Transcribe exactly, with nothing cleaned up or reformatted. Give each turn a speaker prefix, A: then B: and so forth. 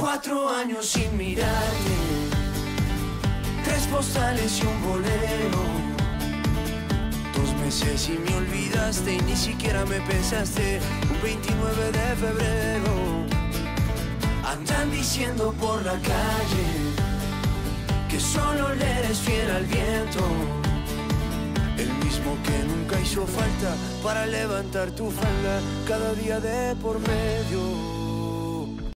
A: Cuatro años sin mirarte, tres postales y un bolero. Dos meses y me olvidaste y ni siquiera me pensaste. Un veintinueve de febrero. Andan diciendo por la calle que solo le eres fiel al viento, el mismo que nunca hizo falta para levantar tu falda cada día de por medio.